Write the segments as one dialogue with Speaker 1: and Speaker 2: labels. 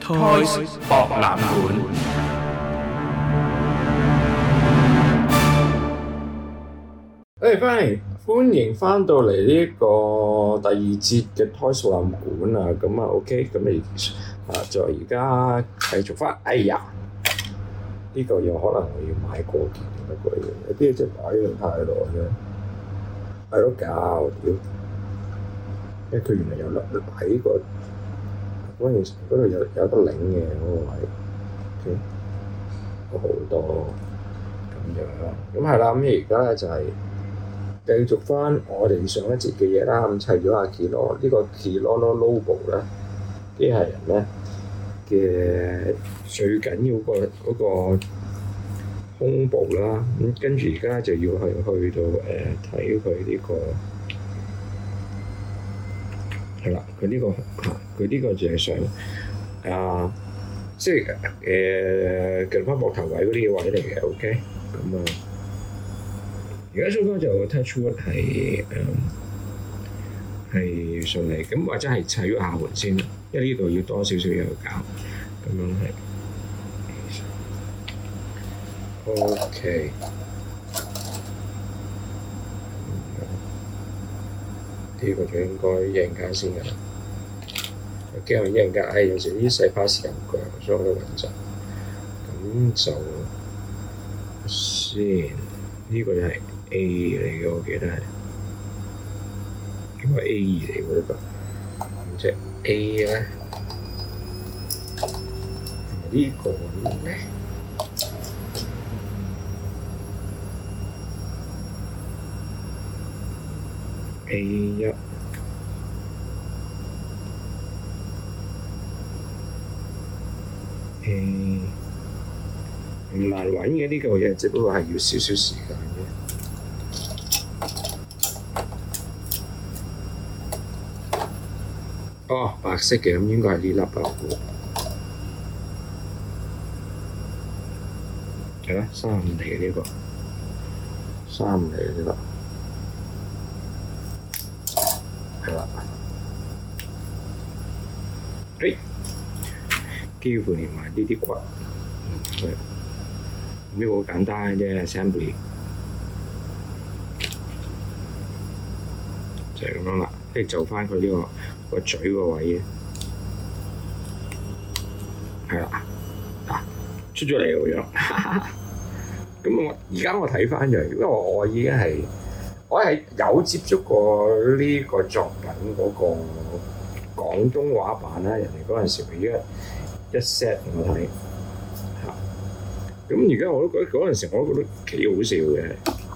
Speaker 1: Toys 博覽館。
Speaker 2: 歡迎翻到嚟呢個第二節嘅 Toys 博覽館啊！咁啊 OK，咁你就而家繼續翻。哎呀，呢個有可能我要買過件乜鬼嘢？有啲嘢真係擺咗太耐啦，係咯搞屌！因為佢原來有粒喺個嗰件嗰度有得擰嘅嗰個位，OK，好多咁樣。咁係啦，咁而家咧就係繼續翻我哋上一節嘅嘢啦。咁砌咗阿 Kilo 呢個 Kilolo Lobo 咧，機械人咧嘅最緊要嗰個胸部啦。咁跟住而家就要去到睇佢呢個。係啦，佢呢個就係想即係近翻膊頭位嗰啲位嚟嘅 ，OK，咁啊，而家蘇哥就 touchwood 係順利，咁或者係砌咗下門先，因為呢度要多少少嘢搞，咁樣係 OK。呢個就應該一陣間先㗎啦。我驚我一陣間，有時啲細花時間腳，所以我都穩陣。咁就先，呢個就係 A 嚟嘅，我記得係。應該 A2嚟嘅呢個。咁即係 A 咧，呢個咧。A1 唔難揾嘅呢個嘢，只不過係要少少時間嘅。哦，白色嘅，咁應該係呢粒吧？係啦，35嚟嘅呢個，35嚟嘅呢粒。係啦，幾乎連埋呢啲骨，呢個好簡單嘅啫 ，assembly 就係咁樣啦，跟住就翻佢呢個嘴個位嘅，係啦，出咗嚟個樣，咁而家我睇翻就係，因為我已經係。我係有接觸過呢個作品嗰個廣東話版啦，人哋嗰陣時佢一 set 我睇嚇，咁而家我都覺得嗰陣時我都覺得幾好笑嘅，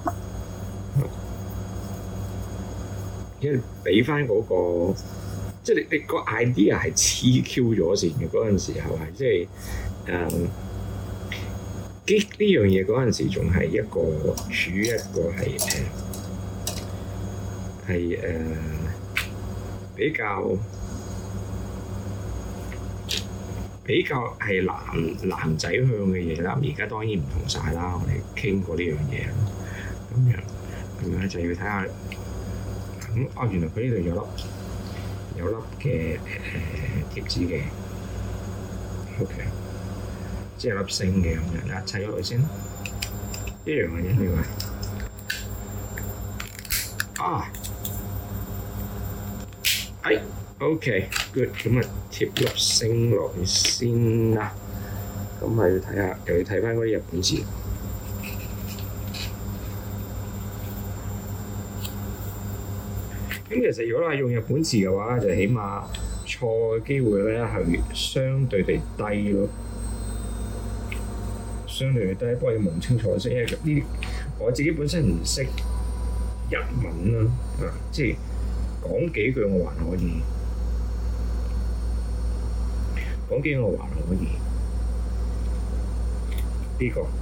Speaker 2: 因為俾翻嗰個即係你個 idea 係黐 Q 咗線嘅嗰陣時候係即係呢樣嘢嗰陣時仲係一個處於一個係比較係男仔向嘅嘢啦，而家當然唔同晒啦，我哋傾過呢樣嘢啦，咁樣就要睇下咁原來佢呢度有粒嘅貼紙嘅 ，OK， 即係粒星嘅咁樣，砌咗佢先，一樣嘅啫呢個。OK，good， 咁啊貼粒星落去先啦。咁係要睇下，又要睇翻嗰啲日本字。咁其實如果係用日本字嘅話，就起碼錯嘅機會咧係相對地低咯。相對地低，不過要望清楚先，因為呢啲我自己本身唔識日文啦，即係講幾句我還可以。講幾個還可以，呢個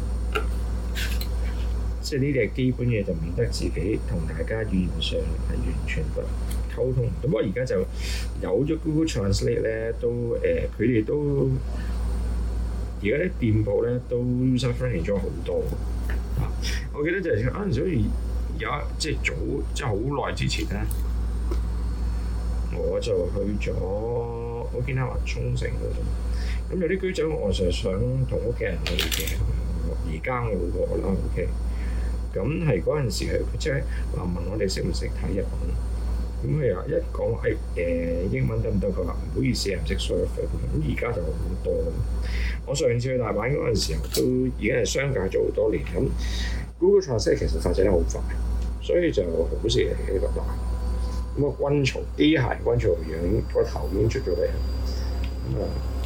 Speaker 2: 即係呢啲係基本嘢，就免得自己同大家語言上係完全不溝通。咁我而家就有咗 Google Translate 咧，都佢哋都而家啲店鋪咧都 user friendly 咗好多。我記得就係嗰陣時好似有即係早即係好耐之前咧，我就去咗 Okinawa 沖繩嗰度。咁有啲居酒我就想同屋企人去嘅，而家我老婆啦 OK。咁係嗰陣時佢即係話問我哋識唔識睇日文。咁佢又一講話英文得唔得？佢話唔好意思唔識 surf。咁而家就好多。我上次去大阪嗰陣時候都已經係商界做好多年。咁 Google Translate 其實發展得好快，所以就好事嚟嘅呢個大。咁啊軍曹機械軍曹樣個頭已經出咗嚟，咁啊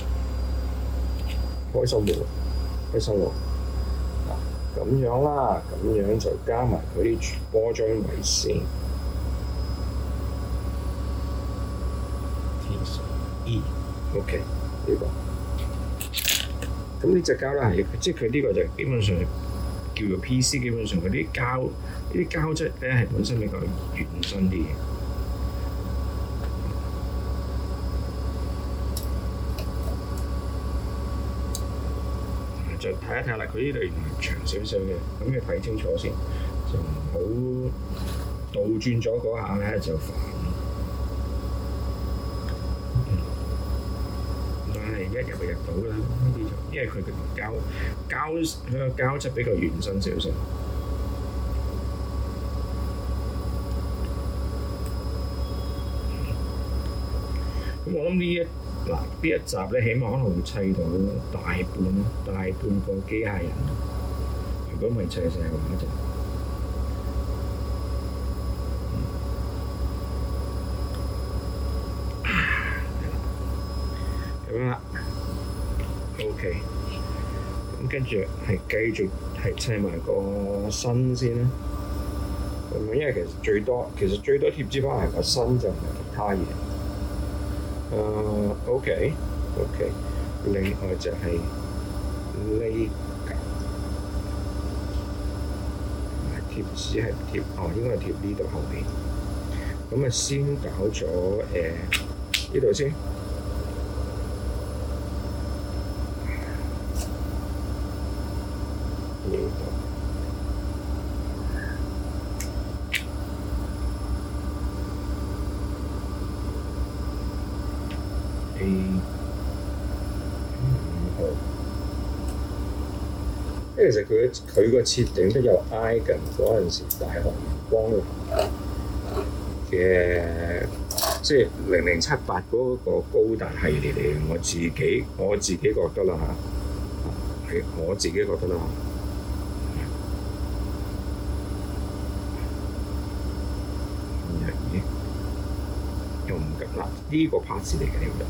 Speaker 2: 開心喎，開心喎。嗱咁樣啦，咁樣就加埋佢啲波漿位先。OK 呢個，咁呢隻膠咧係，即係佢呢個就基本上叫做 PC，基本上佢啲膠，呢啲膠質咧係本身比較軟身啲嘅。就睇一睇啦，佢呢度原來長少少嘅，咁你睇清楚先，就唔好倒轉咗嗰下咧就煩。一入就入到啦，呢啲就因為佢佢個膠質比較軟身少少。咁我諗呢一集咧，起碼可能會砌到大半個機械人。如果唔係砌成嘅話就咁樣啦。OK， 咁跟住係繼續係砌埋個身先啦。咁因為其實最多貼紙翻係個身，就唔係其他嘢。OK， 另外就係呢嚿貼紙係貼，應該係貼呢度後面。咁啊先搞咗呢度先。其實佢個設定都有挨近嗰陣時大學光嘅，即係0078嗰個高達系列嚟。我自己覺得啦嚇，係我自己覺得啦。又唔緊啦，呢個 part 嚟嘅呢個，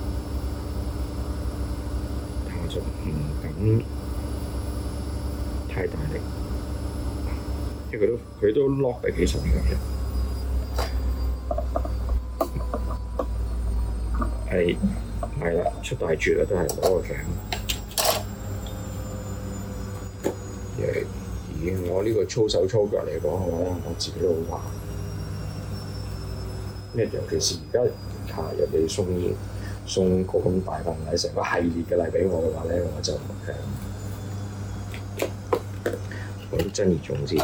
Speaker 2: 但我就唔敢太大力，因為佢都 lock 得幾實嘅。係啦，出大絕啦，都係攞個鏡。以我呢個粗手粗腳嚟講嘅話，我自己都好怕。尤其是而家人哋送個咁大份禮，成個系列嘅禮俾我嘅話咧，我就我都珍而重之。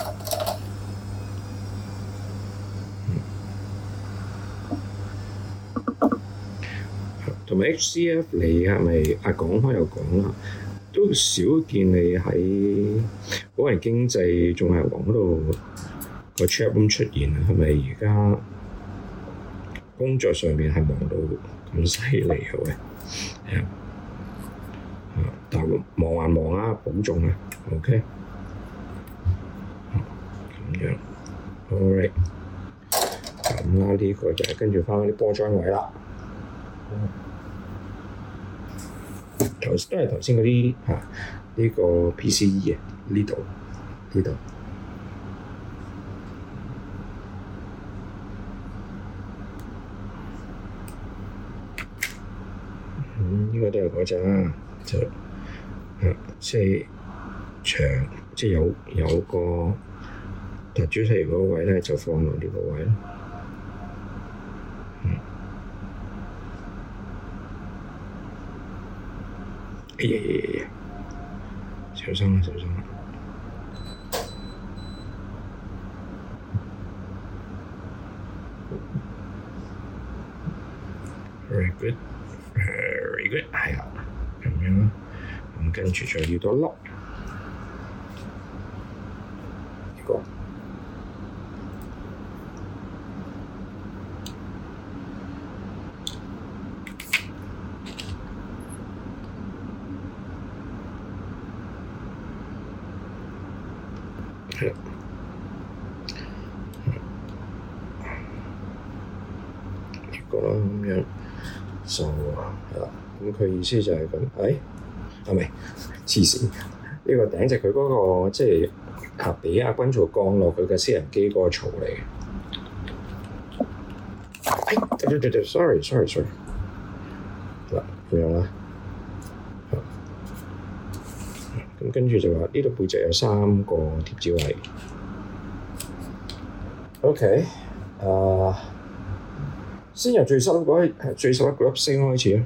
Speaker 2: 同埋 HCF 你係咪講開又講啦？都少見你喺嗰人經濟仲係網嗰度個 chat room 出現，係咪而家工作上面係忙到咁犀利嘅喂？係啊，但忙還忙啊，保重啊 ，OK。咁樣 ，alright。咁啦，呢個就係跟住翻啲波漿位啦。都係頭先嗰啲呢個 PCE 嘅呢度。應該都係嗰隻啦，就即係長，即係有個突出出嚟嗰個位咧，就放落呢個位咯。哎呀！小心啦！ Very good. very good， 係啦，咁樣，咁跟住再要多粒，呢個。係啦，呢個啦咁樣就係啦，咁佢意思就係咁，係咪？黐線，呢個頂就佢嗰個即係俾阿君曹降落佢嘅私人機嗰個槽嚟嘅。對，sorry，嗱咁樣啦。咁跟住就話呢度背脊有3個貼紙位。OK，先由最細粒粒星開始啦。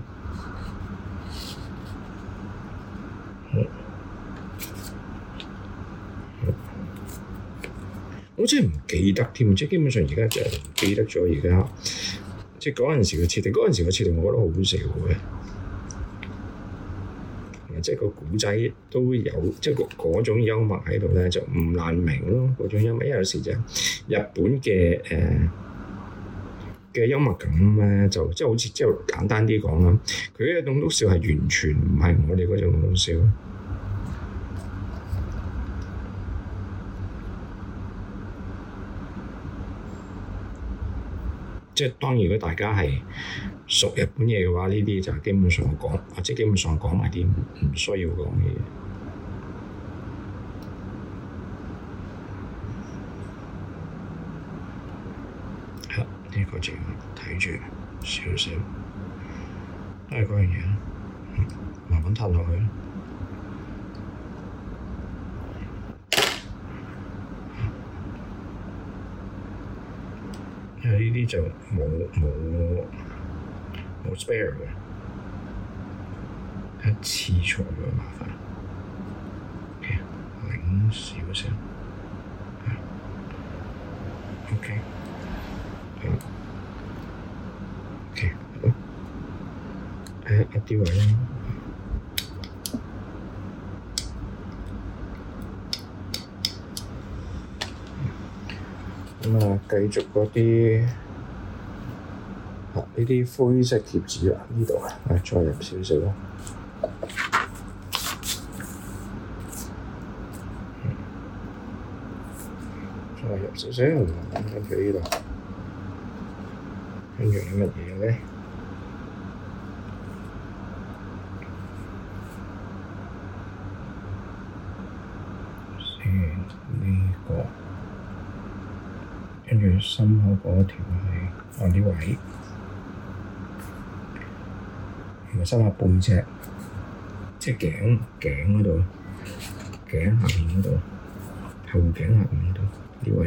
Speaker 2: 我真係唔記得添，即係基本上而家就唔記得咗而家，即係嗰陣時嘅設定，我覺得好好笑嘅。即係個古仔都有，即係嗰種幽默喺度咧，就唔難明咯。嗰種幽默，因為有時就日本嘅幽默感咧，就即係好似即係簡單啲講啦，佢嘅棟篤笑係完全唔係我哋嗰種棟篤笑。即係當然，如果大家係熟日本嘢嘅話，呢啲就基本上講，或者基本上講埋啲唔需要講嘅嘢。係啦，呢個就睇住少少，都係嗰樣嘢啦。慢慢褪落去啦。因為呢啲就冇 spare 嘅，一次錯咗麻煩。OK， 擰少少。OK， 好。OK， 好。一啲位啦。咁啊，繼續嗰啲呢啲灰色貼紙啊，呢度啊，再入少少啦。再入少少，跟住呢度，跟住係乜嘢咧？先呢個。跟住心口嗰條係呢位，然後心口背脊，即係頸嗰度，頸下面嗰度，後頸下面嗰度呢位。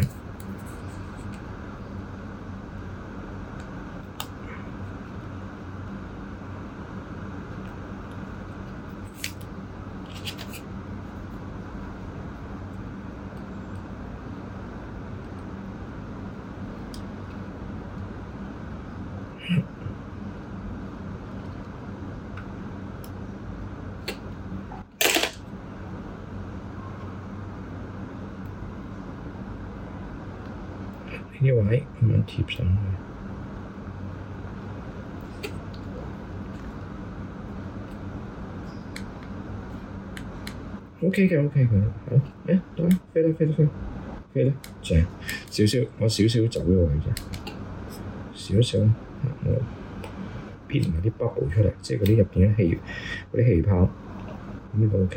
Speaker 2: 呢位咁樣貼上去。OK 嘅，好，得，飛啦，正，我少少走咗位啫，少少，我撇埋啲 bubble 出嚟，即係嗰啲入邊嗰啲氣泡，呢個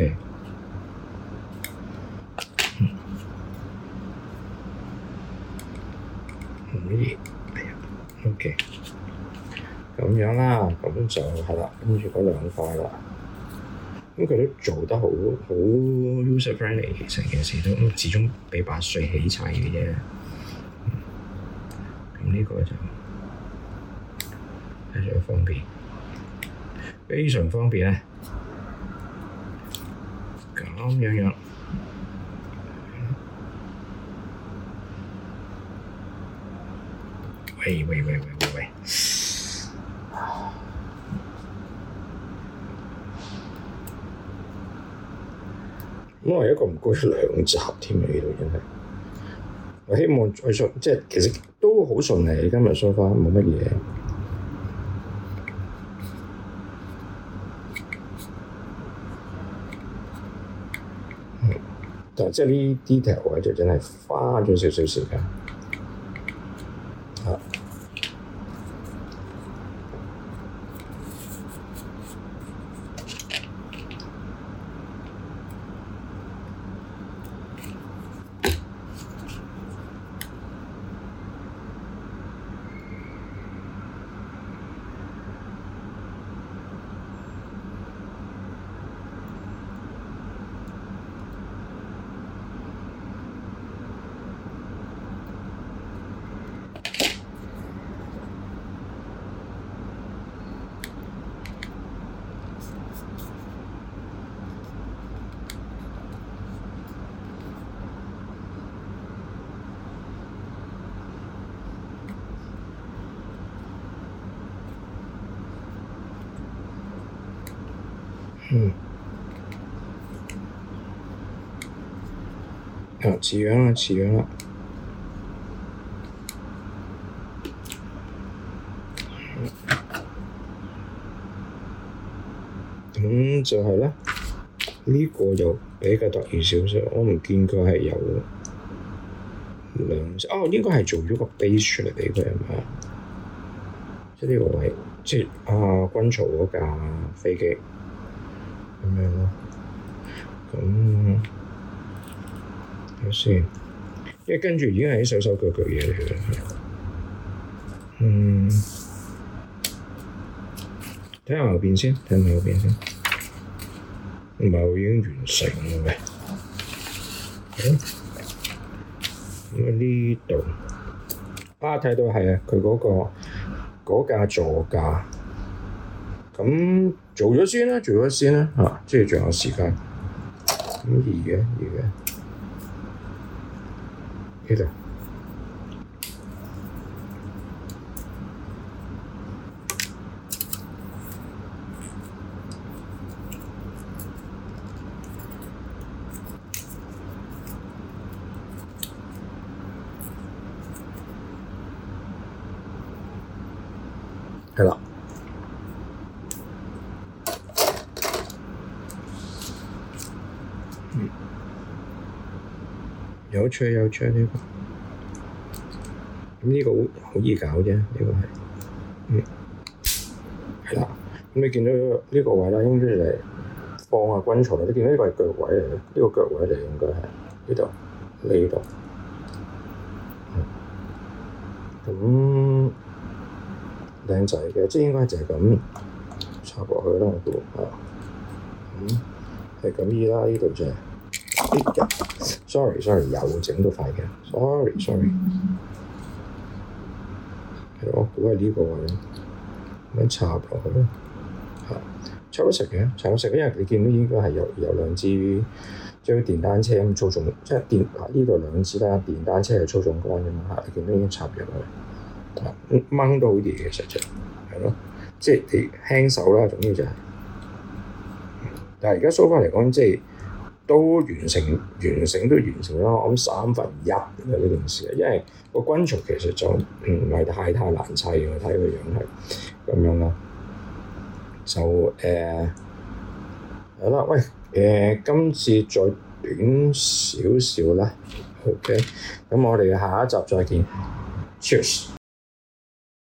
Speaker 2: OK。OK， 咁樣啦，咁就係啦，跟住嗰2塊啦，咁佢都做得好 user friendly， 其實件事都始終俾8歲起齊嘅啫。咁呢個就非常方便，非常方便咧。咁樣。喂！ 咁我一個唔該2集添啊！呢度真係，我希望再順，即係其實都好順利。今日 so far 冇乜嘢。但即係呢 detail 位就真係花咗少少時間。似樣啦，似樣啦。咁就係咧，呢個又比較特別少少，我唔見佢係有應該係做咗個 base 出嚟俾佢係咪？即係呢個位，即係軍曹嗰架飛機咁樣咯。咁睇下先，因為跟住已經係啲手手腳腳嘢嚟嘅。睇下後邊先，睇下後邊先。唔係我已經完成啦咩？咁呢度睇到係啊，佢嗰架座駕。咁做咗先啦，即係仲有時間。咁易嘅呢度。係啦，有趣呢個，咁呢個好易搞啫，呢個係，係啦，咁你見到呢個位啦，應該就係放下軍曹啦，你見到呢個係腳位嚟嘅，呢個腳位嚟應該係呢度，呢度，咁靚仔嘅，即係應該就係咁插落去啦，我估係咁依啦，呢度就係，sorry，又整到塊嘅 ，sorry，係我估係呢個位，咁樣插落去咯，插得實嘅，因為你見到應該係有兩支將電單車咁操縱，即係呢度兩支啦，電單車係操縱杆嘅嘛，你見到已經插入去，掹到好易嘅，實際係咯，即係你輕手啦，總之就係。但係而家收翻嚟講，即係都完成啦。我諗1/3嘅呢件事，因為個軍曹其實就唔係太難砌嘅，睇個樣係咁樣啦。就好啦，喂今次再短少少啦 ，OK。咁我哋下一集再見 ，Cheers。